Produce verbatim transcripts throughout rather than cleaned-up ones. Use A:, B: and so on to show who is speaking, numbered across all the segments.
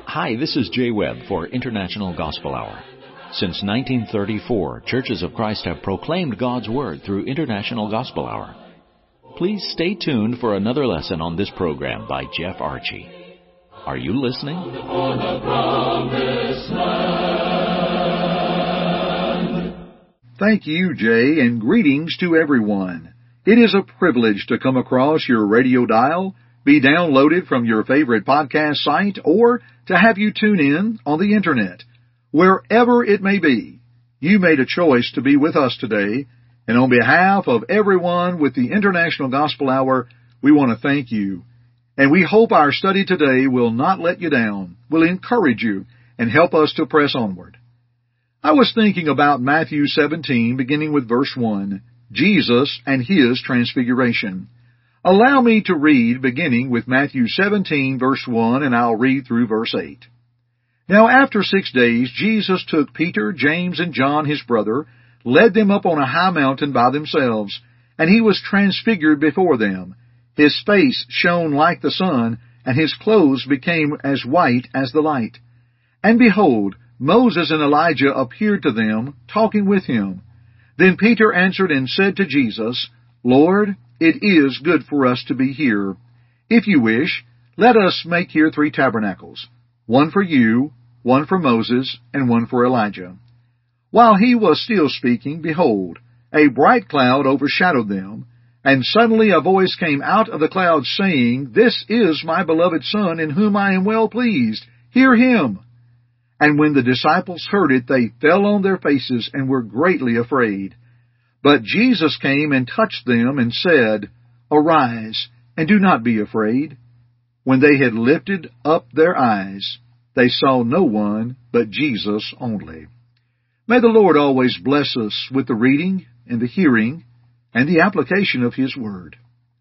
A: Hi, this is Jay Webb for International Gospel Hour. Since nineteen thirty-four, Churches of Christ have proclaimed God's Word through International Gospel Hour. Please stay tuned for another lesson on this program by Jeff Archie. Are you listening?
B: Thank you, Jay, and greetings to everyone. It is a privilege to come across your radio dial, be downloaded from your favorite podcast site, or to have you tune in on the Internet. Wherever it may be, you made a choice to be with us today, and on behalf of everyone with the International Gospel Hour, we want to thank you. And we hope our study today will not let you down, will encourage you, and help us to press onward. I was thinking about Matthew seventeen, beginning with verse one, Jesus and His Transfiguration. Allow me to read, beginning with Matthew seventeen, verse one, and I'll read through verse eight. Now after six days, Jesus took Peter, James, and John his brother, led them up on a high mountain by themselves, and He was transfigured before them. His face shone like the sun, and His clothes became as white as the light. And behold, Moses and Elijah appeared to them, talking with Him. Then Peter answered and said to Jesus, Lord, it is good for us to be here. If you wish, let us make here three tabernacles, one for you, one for Moses, and one for Elijah. While He was still speaking, behold, a bright cloud overshadowed them, and suddenly a voice came out of the cloud, saying, This is my beloved Son, in whom I am well pleased. Hear Him. And when the disciples heard it, they fell on their faces and were greatly afraid. But Jesus came and touched them and said, Arise, and do not be afraid. When they had lifted up their eyes, they saw no one but Jesus only. May the Lord always bless us with the reading and the hearing and the application of His Word.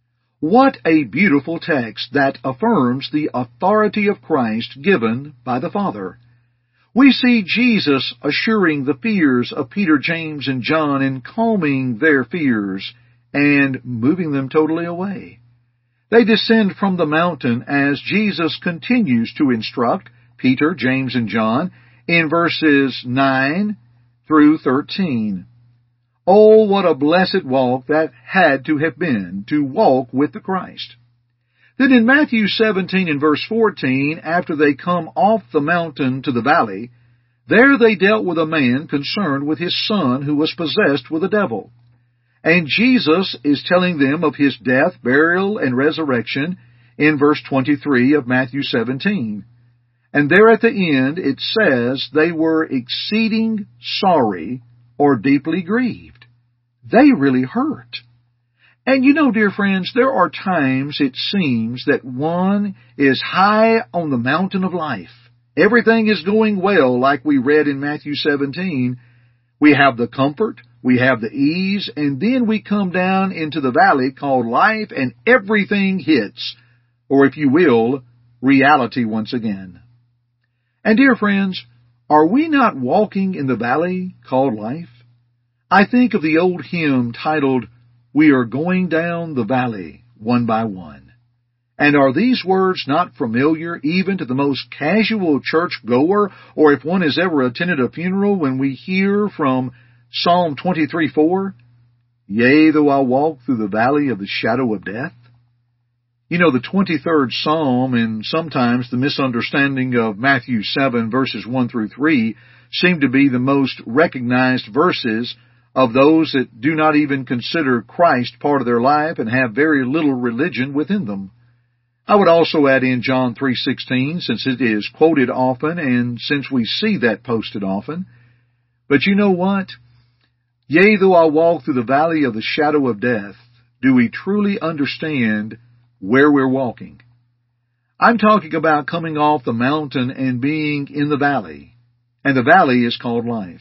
B: What a beautiful text that affirms the authority of Christ given by the Father. We see Jesus assuring the fears of Peter, James, and John and calming their fears and moving them totally away. They descend from the mountain as Jesus continues to instruct Peter, James, and John in verses nine through thirteen. Oh, what a blessed walk that had to have been, to walk with the Christ. Then in Matthew seventeen and verse fourteen, after they come off the mountain to the valley, there they dealt with a man concerned with his son who was possessed with a devil. And Jesus is telling them of His death, burial, and resurrection in verse twenty-three of Matthew seventeen. And there at the end it says they were exceeding sorry or deeply grieved. They really hurt. And you know, dear friends, there are times it seems that one is high on the mountain of life. Everything is going well, like we read in Matthew seventeen. We have the comfort, we have the ease, and then we come down into the valley called life, and everything hits, or if you will, reality once again. And dear friends, are we not walking in the valley called life? I think of the old hymn titled, We are going down the valley one by one. And are these words not familiar even to the most casual church-goer, or if one has ever attended a funeral, when we hear from Psalm twenty-three four, Yea, though I walk through the valley of the shadow of death? You know, the twenty-third Psalm, and sometimes the misunderstanding of Matthew seven, verses one through three, seem to be the most recognized verses of those that do not even consider Christ part of their life and have very little religion within them. I would also add in John three sixteen, since it is quoted often and since we see that posted often. But you know what? Yea, though I walk through the valley of the shadow of death, do we truly understand where we're walking? I'm talking about coming off the mountain and being in the valley, and the valley is called life.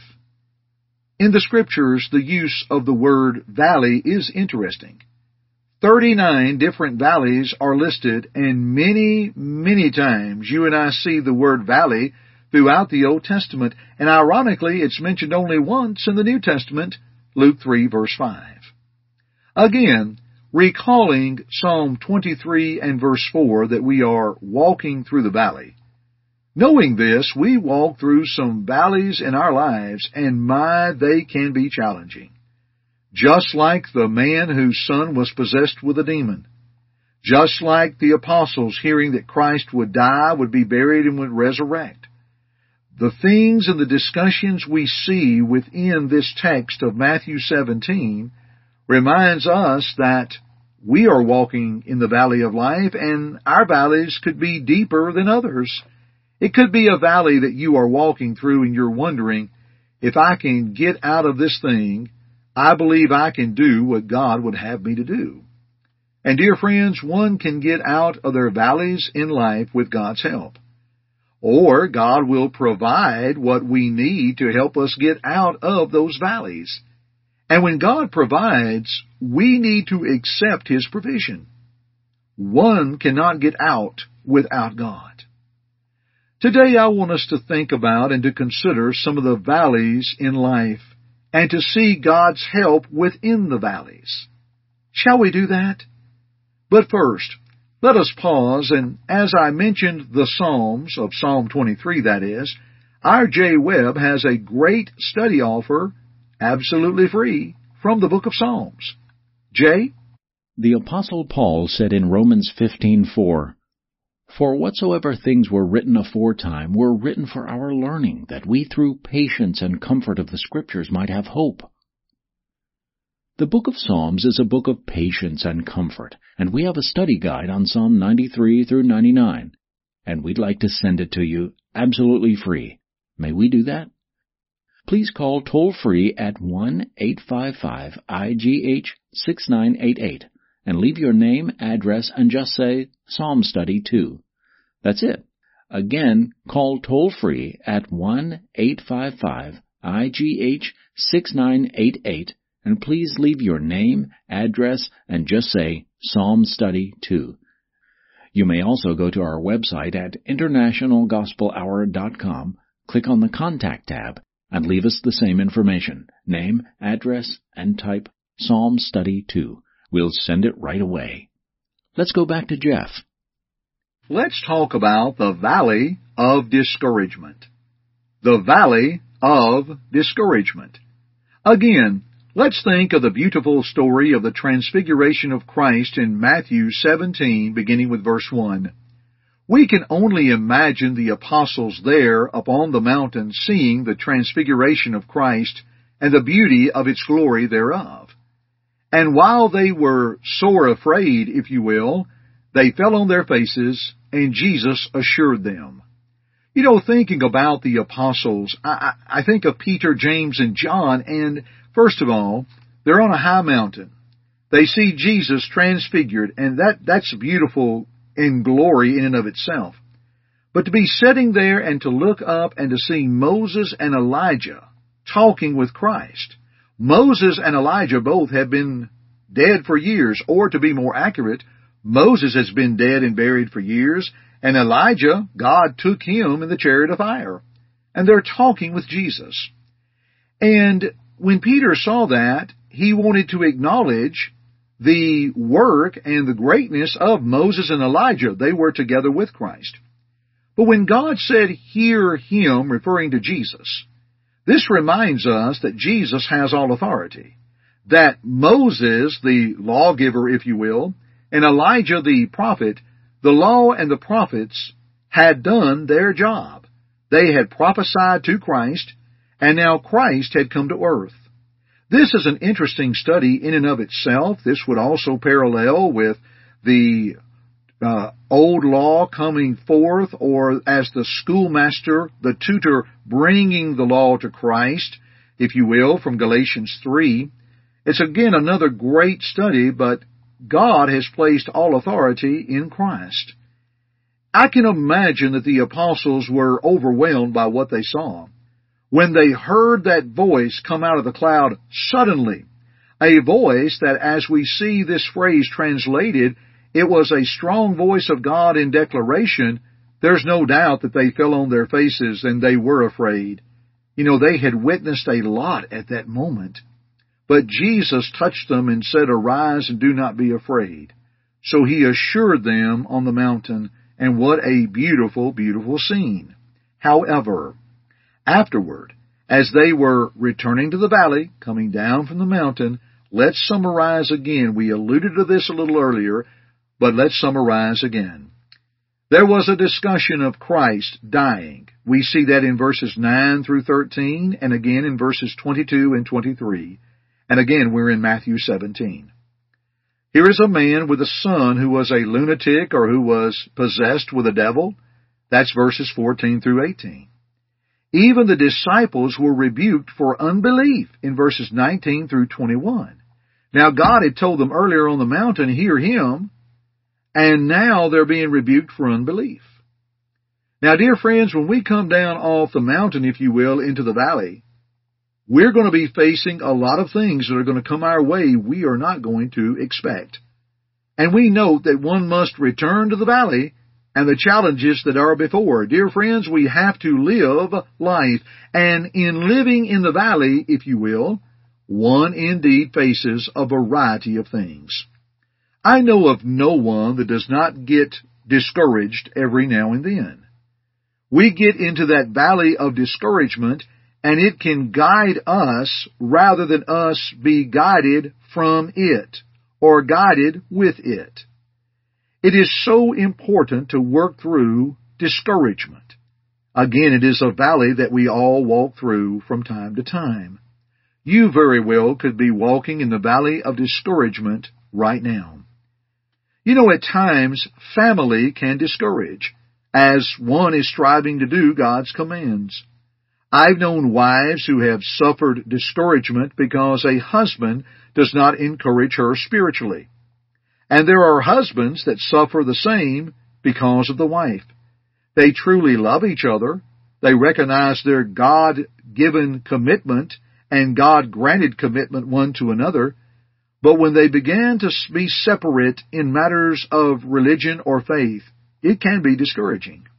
B: In the Scriptures, the use of the word valley is interesting. Thirty-nine different valleys are listed, and many, many times you and I see the word valley throughout the Old Testament, and ironically it's mentioned only once in the New Testament, Luke three, verse five. Again, recalling Psalm twenty-three and verse four that we are walking through the valley, Knowing this, we walk through some valleys in our lives, and my, they can be challenging. Just like the man whose son was possessed with a demon. Just like the apostles hearing that Christ would die, would be buried, and would resurrect. The things and the discussions we see within this text of Matthew seventeen reminds us that we are walking in the valley of life, and our valleys could be deeper than others. It could be a valley that you are walking through and you're wondering, if I can get out of this thing, I believe I can do what God would have me to do. And dear friends, one can get out of their valleys in life with God's help. Or God will provide what we need to help us get out of those valleys. And when God provides, we need to accept His provision. One cannot get out without God. Today I want us to think about and to consider some of the valleys in life and to see God's help within the valleys. Shall we do that? But first, let us pause, and as I mentioned the Psalms, of Psalm twenty-three that is, our J. Webb has a great study offer, absolutely free, from the book of Psalms. Jay?
A: The Apostle Paul said in Romans fifteen four, "For whatsoever things were written aforetime were written for our learning, that we through patience and comfort of the Scriptures might have hope." The book of Psalms is a book of patience and comfort, and we have a study guide on Psalm ninety-three through ninety-nine, and we'd like to send it to you absolutely free. May we do that? Please call toll-free at one eight five five I G H six nine eight eight and leave your name, address, and just say Psalm Study two. That's it. Again, call toll-free at one eight five five I G H six nine eight eight and please leave your name, address, and just say Psalm Study two. You may also go to our website at international gospel hour dot com, click on the Contact tab, and leave us the same information, name, address, and type Psalm Study two. We'll send it right away. Let's go back to Jeff.
B: Let's talk about the Valley of Discouragement. The Valley of Discouragement. Again, let's think of the beautiful story of the Transfiguration of Christ in Matthew seventeen, beginning with verse one. We can only imagine the apostles there upon the mountain seeing the Transfiguration of Christ and the beauty of its glory thereof. And while they were sore afraid, if you will, they fell on their faces, and Jesus assured them. You know, thinking about the apostles, I, I think of Peter, James, and John, and first of all, they're on a high mountain. They see Jesus transfigured, and that, that's beautiful in glory in and of itself. But to be sitting there and to look up and to see Moses and Elijah talking with Christ. Moses and Elijah both have been dead for years, or to be more accurate, Moses has been dead and buried for years, and Elijah, God took him in the chariot of fire. And they're talking with Jesus. And when Peter saw that, he wanted to acknowledge the work and the greatness of Moses and Elijah. They were together with Christ. But when God said, "Hear him," referring to Jesus, this reminds us that Jesus has all authority. That Moses, the lawgiver, if you will, and Elijah, the prophet, the law and the prophets had done their job. They had prophesied to Christ, and now Christ had come to earth. This is an interesting study in and of itself. This would also parallel with the uh, old law coming forth, or as the schoolmaster, the tutor, bringing the law to Christ, if you will, from Galatians three. It's again another great study, but God has placed all authority in Christ. I can imagine that the apostles were overwhelmed by what they saw. When they heard that voice come out of the cloud suddenly, a voice that, as we see this phrase translated, it was a strong voice of God in declaration, there's no doubt that they fell on their faces and they were afraid. You know, they had witnessed a lot at that moment. But Jesus touched them and said, "Arise and do not be afraid." So he assured them on the mountain, and what a beautiful, beautiful scene. However, afterward, as they were returning to the valley, coming down from the mountain, let's summarize again. We alluded to this a little earlier, but let's summarize again. There was a discussion of Christ dying. We see that in verses nine through thirteen, and again in verses twenty-two and twenty-three, and again we're in Matthew seventeen. Here is a man with a son who was a lunatic or who was possessed with a devil. That's verses fourteen through eighteen. Even the disciples were rebuked for unbelief in verses nineteen through twenty-one. Now God had told them earlier on the mountain, hear him, and now they're being rebuked for unbelief. Now, dear friends, when we come down off the mountain, if you will, into the valley, we're going to be facing a lot of things that are going to come our way we are not going to expect. And we note that one must return to the valley and the challenges that are before. Dear friends, we have to live life. And in living in the valley, if you will, one indeed faces a variety of things. I know of no one that does not get discouraged every now and then. We get into that valley of discouragement, and it can guide us rather than us be guided from it or guided with it. It is so important to work through discouragement. Again, it is a valley that we all walk through from time to time. You very well could be walking in the valley of discouragement right now. You know, at times, family can discourage, as one is striving to do God's commands. I've known wives who have suffered discouragement because a husband does not encourage her spiritually. And there are husbands that suffer the same because of the wife. They truly love each other. They recognize their God-given commitment and God-granted commitment one to another. But when they begin to be separate in matters of religion or faith, it can be discouraging.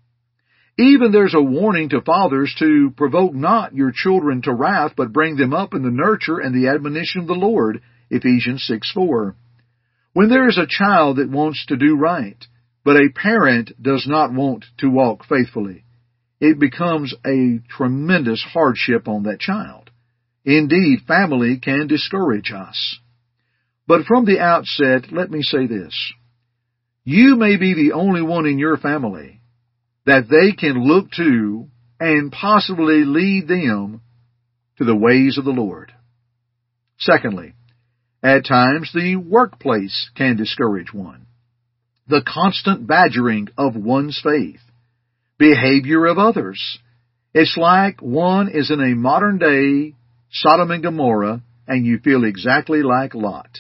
B: Even there's a warning to fathers to provoke not your children to wrath, but bring them up in the nurture and the admonition of the Lord, Ephesians six four. When there is a child that wants to do right, but a parent does not want to walk faithfully, it becomes a tremendous hardship on that child. Indeed, family can discourage us. But from the outset, let me say this. You may be the only one in your family that they can look to and possibly lead them to the ways of the Lord. Secondly, at times the workplace can discourage one. The constant badgering of one's faith, behavior of others. It's like one is in a modern day Sodom and Gomorrah and you feel exactly like Lot.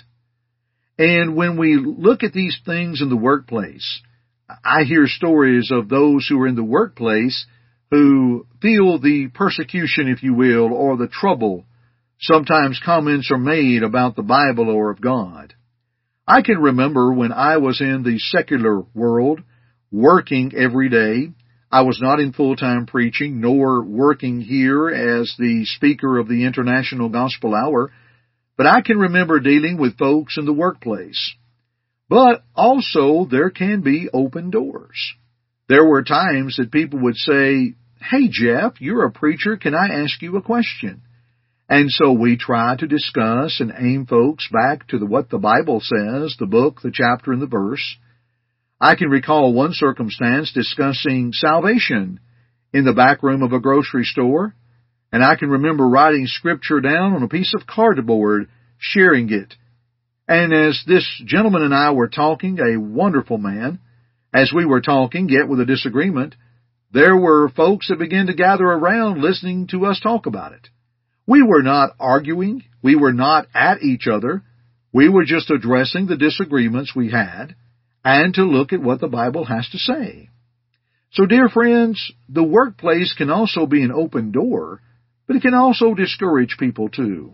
B: And when we look at these things in the workplace, I hear stories of those who are in the workplace who feel the persecution, if you will, or the trouble. Sometimes comments are made about the Bible or of God. I can remember when I was in the secular world, working every day. I was not in full-time preaching, nor working here as the speaker of the International Gospel Hour, but I can remember dealing with folks in the workplace. But also there can be open doors. There were times that people would say, "Hey Jeff, you're a preacher, can I ask you a question?" And so we try to discuss and aim folks back to the, what the Bible says, the book, the chapter, and the verse. I can recall one circumstance discussing salvation in the back room of a grocery store, and I can remember writing scripture down on a piece of cardboard, sharing it. And as this gentleman and I were talking, a wonderful man, as we were talking, yet with a disagreement, there were folks that began to gather around listening to us talk about it. We were not arguing. We were not at each other. We were just addressing the disagreements we had and to look at what the Bible has to say. So, dear friends, the workplace can also be an open door, but it can also discourage people too.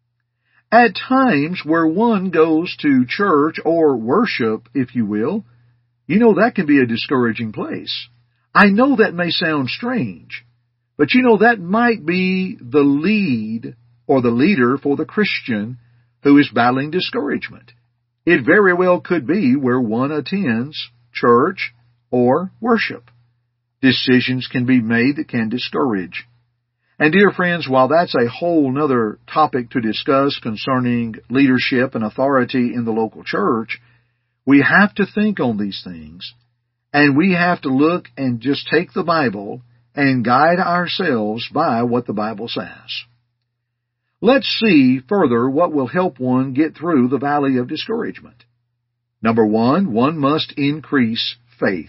B: At times where one goes to church or worship, if you will, you know that can be a discouraging place. I know that may sound strange, but you know that might be the lead or the leader for the Christian who is battling discouragement. It very well could be where one attends church or worship. Decisions can be made that can discourage. And dear friends, while that's a whole nother topic to discuss concerning leadership and authority in the local church, we have to think on these things, and we have to look and just take the Bible and guide ourselves by what the Bible says. Let's see further what will help one get through the valley of discouragement. Number one, one must increase faith.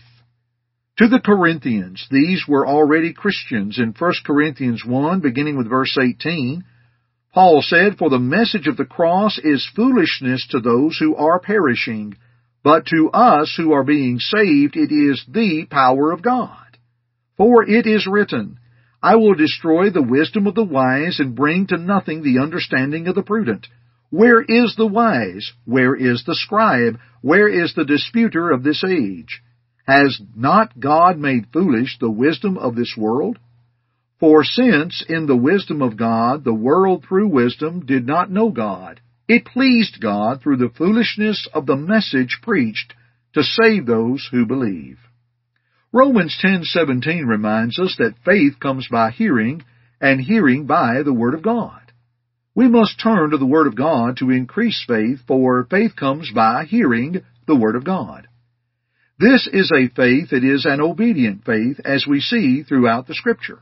B: To the Corinthians, these were already Christians. In First Corinthians one, beginning with verse eighteen, Paul said, "For the message of the cross is foolishness to those who are perishing, but to us who are being saved it is the power of God. For it is written, I will destroy the wisdom of the wise and bring to nothing the understanding of the prudent. Where is the wise? Where is the scribe? Where is the disputer of this age? Has not God made foolish the wisdom of this world? For since in the wisdom of God the world through wisdom did not know God, it pleased God through the foolishness of the message preached to save those who believe." Romans ten seventeen reminds us that faith comes by hearing, and hearing by the Word of God. We must turn to the Word of God to increase faith, for faith comes by hearing the Word of God. This is a faith that is an obedient faith, as we see throughout the Scripture.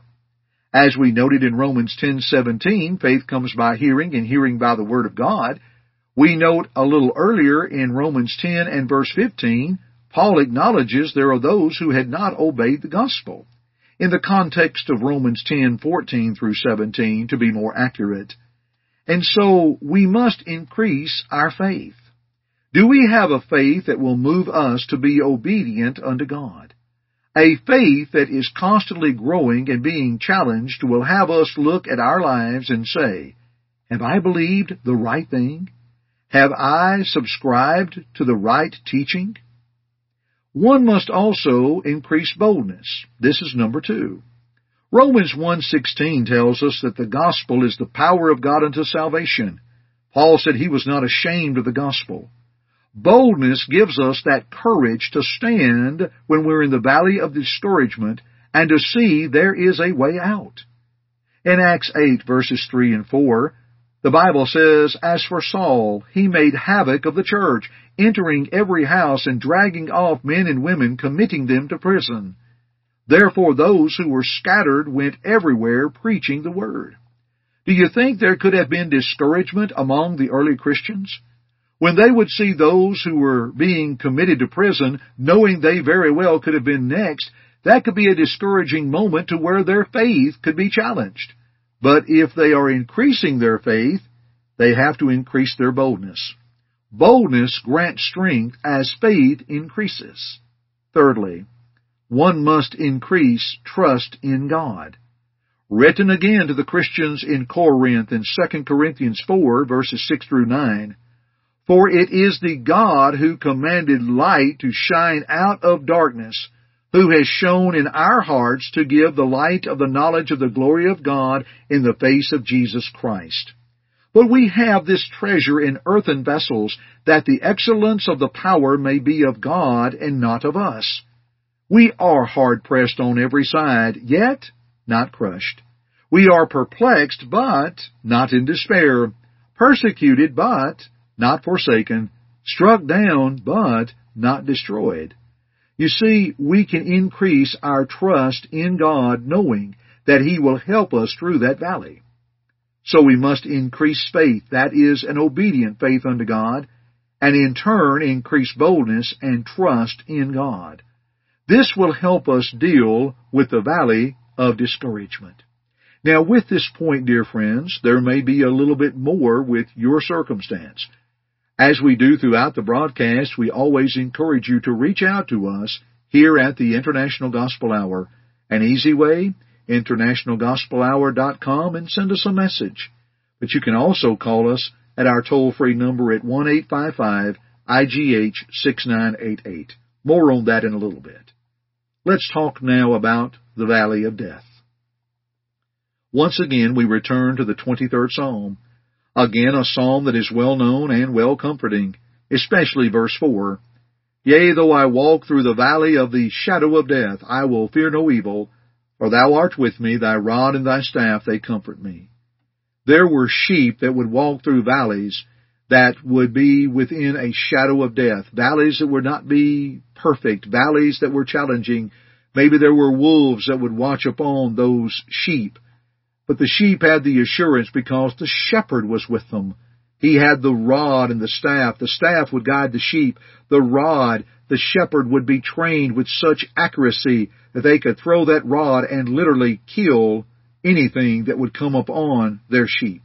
B: As we noted in Romans ten seventeen, faith comes by hearing, and hearing by the Word of God. We note a little earlier in Romans ten and verse fifteen, Paul acknowledges there are those who had not obeyed the gospel. In the context of Romans ten fourteen through seventeen, to be more accurate. And so we must increase our faith. Do we have a faith that will move us to be obedient unto God? A faith that is constantly growing and being challenged will have us look at our lives and say, have I believed the right thing? Have I subscribed to the right teaching? One must also increase boldness. This is number two. Romans one sixteen tells us that the gospel is the power of God unto salvation. Paul said he was not ashamed of the gospel. Boldness gives us that courage to stand when we're in the valley of discouragement and to see there is a way out. In Acts eight, verses three and four, the Bible says, "As for Saul, he made havoc of the church, entering every house and dragging off men and women, committing them to prison. Therefore those who were scattered went everywhere preaching the word." Do you think there could have been discouragement among the early Christians? When they would see those who were being committed to prison, knowing they very well could have been next, that could be a discouraging moment to where their faith could be challenged. But if they are increasing their faith, they have to increase their boldness. Boldness grants strength as faith increases. Thirdly, one must increase trust in God. Written again to the Christians in Corinth in Second Corinthians four, verses six through nine, "For it is the God who commanded light to shine out of darkness, who has shone in our hearts to give the light of the knowledge of the glory of God in the face of Jesus Christ. But we have this treasure in earthen vessels, that the excellence of the power may be of God and not of us. We are hard-pressed on every side, yet not crushed. We are perplexed, but not in despair. Persecuted, but not forsaken. Struck down, but not destroyed." You see, we can increase our trust in God knowing that He will help us through that valley. So we must increase faith, that is, an obedient faith unto God, and in turn increase boldness and trust in God. This will help us deal with the valley of discouragement. Now, with this point, dear friends, there may be a little bit more with your circumstance. As we do throughout the broadcast, we always encourage you to reach out to us here at the International Gospel Hour. An easy way, international gospel hour dot com, and send us a message. But you can also call us at our toll-free number at one eight five five I G H six nine eight eight. More on that in a little bit. Let's talk now about the valley of death. Once again, we return to the twenty-third Psalm. Again, a psalm that is well known and well comforting, especially verse four. Yea, though I walk through the valley of the shadow of death, I will fear no evil, for thou art with me, thy rod and thy staff, they comfort me. There were sheep that would walk through valleys that would be within a shadow of death, valleys that would not be perfect, valleys that were challenging. Maybe there were wolves that would watch upon those sheep. But the sheep had the assurance because the shepherd was with them. He had the rod and the staff. The staff would guide the sheep. The rod, the shepherd would be trained with such accuracy that they could throw that rod and literally kill anything that would come upon their sheep.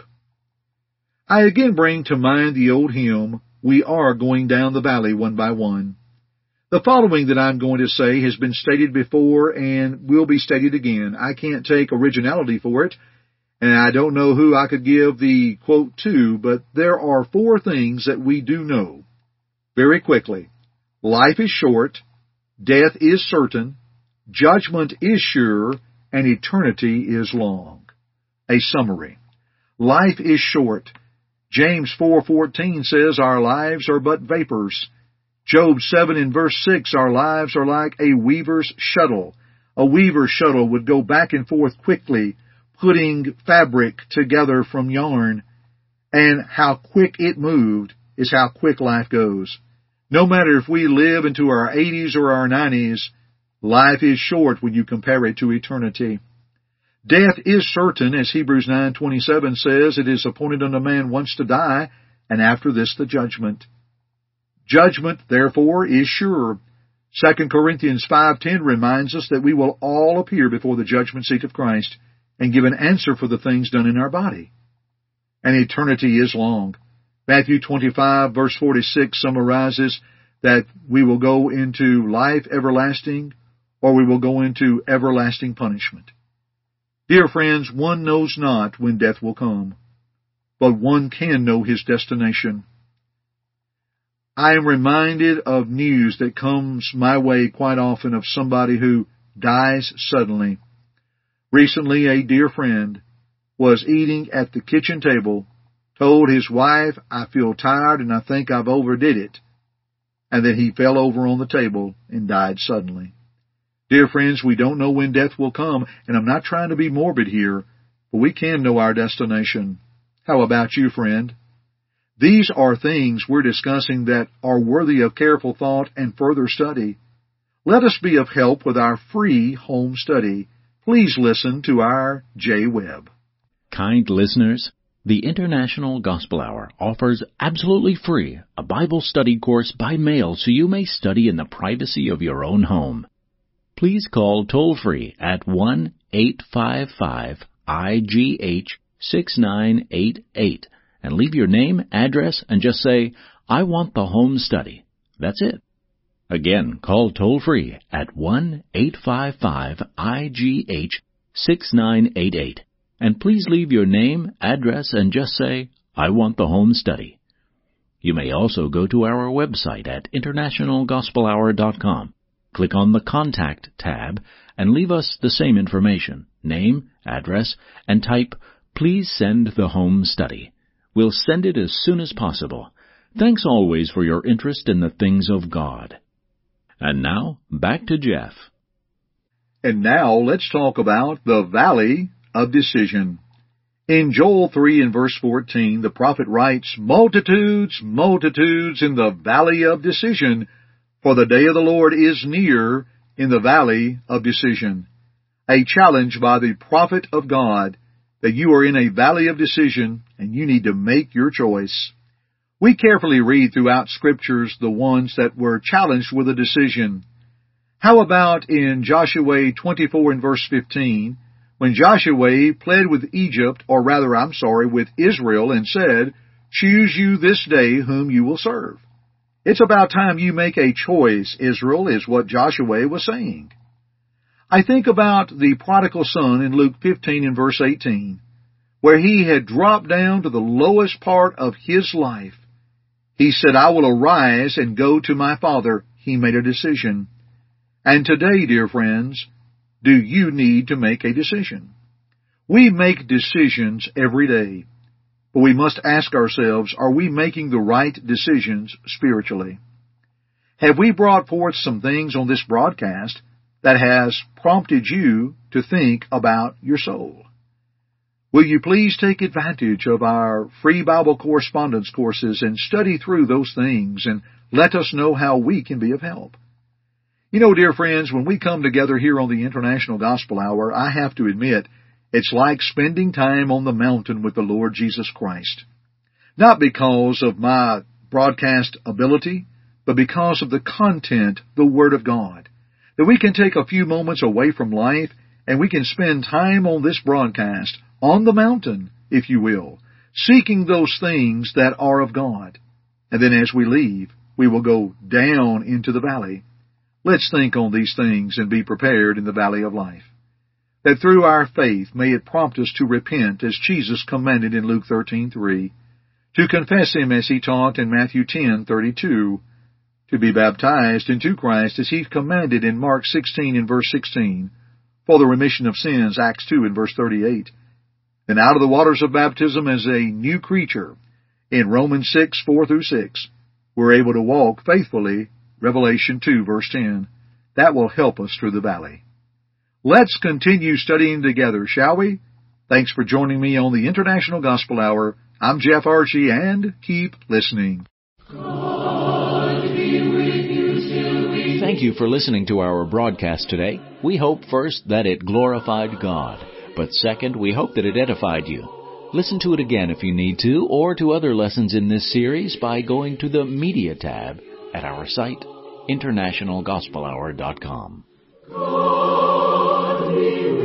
B: I again bring to mind the old hymn, We Are Going Down the Valley One by One. The following that I'm going to say has been stated before and will be stated again. I can't take originality for it, and I don't know who I could give the quote to, but there are four things that we do know. Very quickly. Life is short, death is certain, judgment is sure, and eternity is long. A summary. Life is short. James four fourteen says our lives are but vapors. Job seven in verse six, our lives are like a weaver's shuttle. A weaver's shuttle would go back and forth quickly, putting fabric together from yarn. And how quick it moved is how quick life goes. No matter if we live into our eighties or our nineties, life is short when you compare it to eternity. Death is certain, as Hebrews nine twenty-seven says, it is appointed unto man once to die, and after this the judgment. Judgment, therefore, is sure. Second Corinthians five ten reminds us that we will all appear before the judgment seat of Christ and give an answer for the things done in our body. And eternity is long. Matthew twenty-five, verse forty-six summarizes that we will go into life everlasting or we will go into everlasting punishment. Dear friends, one knows not when death will come, but one can know his destination. I am reminded of news that comes my way quite often of somebody who dies suddenly. Recently, a dear friend was eating at the kitchen table, told his wife, I feel tired and I think I've overdid it, and then he fell over on the table and died suddenly. Dear friends, we don't know when death will come, and I'm not trying to be morbid here, but we can know our destination. How about you, friend? These are things we're discussing that are worthy of careful thought and further study. Let us be of help with our free home study. Please listen to our J. Webb.
A: Kind listeners, the International Gospel Hour offers absolutely free a Bible study course by mail so you may study in the privacy of your own home. Please call toll-free at one eight five five I G H six nine eight eight and leave your name, address, and just say, I want the home study. That's it. Again, call toll-free at one eight five five I G H six nine eight eight and please leave your name, address, and just say, I want the home study. You may also go to our website at international gospel hour dot com. Click on the Contact tab and leave us the same information, name, address, and type, Please send the home study. We'll send it as soon as possible. Thanks always for your interest in the things of God. And now, back to Jeff.
B: And now let's talk about the Valley of Decision. In Joel three and verse fourteen, the prophet writes, Multitudes, multitudes in the Valley of Decision, for the day of the Lord is near in the Valley of Decision. A challenge by the prophet of God that you are in a valley of decision and you need to make your choice. We carefully read throughout Scriptures the ones that were challenged with a decision. How about in Joshua twenty-four and verse fifteen, when Joshua pled with Egypt, or rather, I'm sorry, with Israel, and said, Choose you this day whom you will serve. It's about time you make a choice, Israel, is what Joshua was saying. I think about the prodigal son in Luke fifteen and verse eighteen, where he had dropped down to the lowest part of his life. He said, I will arise and go to my father. He made a decision. And today, dear friends, do you need to make a decision? We make decisions every day, but we must ask ourselves, are we making the right decisions spiritually? Have we brought forth some things on this broadcast that has prompted you to think about your soul? Will you please take advantage of our free Bible correspondence courses and study through those things and let us know how we can be of help? You know, dear friends, when we come together here on the International Gospel Hour, I have to admit, it's like spending time on the mountain with the Lord Jesus Christ. Not because of my broadcast ability, but because of the content, the Word of God. That we can take a few moments away from life and we can spend time on this broadcast, on the mountain, if you will, seeking those things that are of God. And then as we leave, we will go down into the valley. Let's think on these things and be prepared in the valley of life. That through our faith may it prompt us to repent as Jesus commanded in Luke thirteen three, to confess Him as He taught in Matthew ten thirty-two, to be baptized into Christ as He commanded in Mark sixteen and verse sixteen, for the remission of sins, Acts two and verse thirty-eight, and out of the waters of baptism as a new creature in Romans six four through six, we're able to walk faithfully, Revelation two verse ten. That will help us through the valley. Let's continue studying together, shall we? Thanks for joining me on the International Gospel Hour. I'm Jeff Archie, and keep listening.
A: God be with you till we... Thank you for listening to our broadcast today. We hope first that it glorified God, but second, we hope that it edified you. Listen to it again if you need to, or to other lessons in this series by going to the Media tab at our site, international gospel hour dot com. God be